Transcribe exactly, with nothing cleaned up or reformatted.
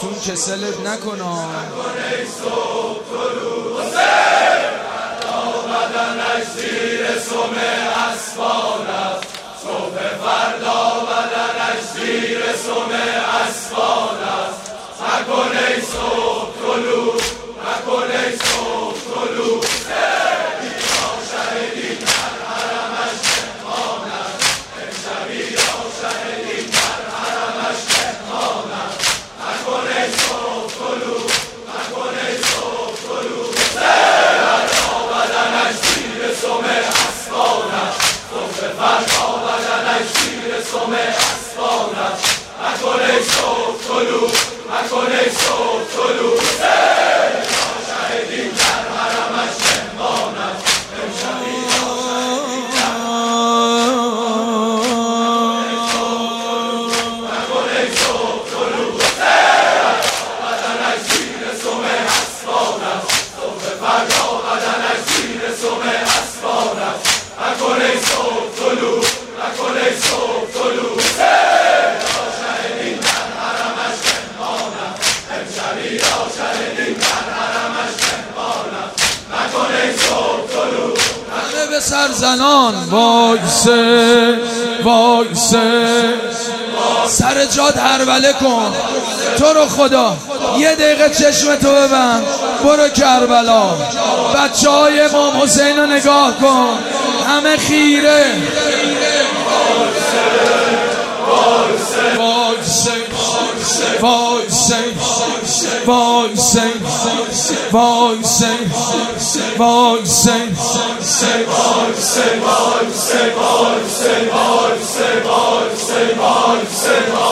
شیطون کسلت نکنه. بدنش زیر سم اسبان است، صبح فردا بدنش زیر سم اسبان است. مکن ای صبح طلوع، مکن ای صبح طلوع، اینا شهیدی در حرمش مهمان است، امشبی یا شهیدی در حرمش مهمان است. مکن ای صبح طلوع، مکن ای صبح طلوع، بدنش زیر سم اسبان است، صبح فردا بدنش زیر سم اسبان است. مکن ای صبح طلوع، مکن ای صبح طلوع، شاهدین در حرمش مهمان است، امشبی یا شاهدین در مکن ای صبح طلوع، بدنش زیر سم اسبان است، صبح فردا بدنش زیر سم اسبان است. مکن ای صبح طلوع، مکن ای صبح طلوع، شاهدین در حرمش مهمان است، امشبی یا شاهدین در حرمش مهمان است. مکن ای صبح طلوع. همه به سر زنان وایسه وایسه، سر جاد هروله کن. تو رو خدا یه دقیقه چشم تو ببند، برو کربلا. بچه های امام حسین رو نگاه کن، همه خیره. وایسه وایسه وایسه وایسه وایسه وایسه وایسه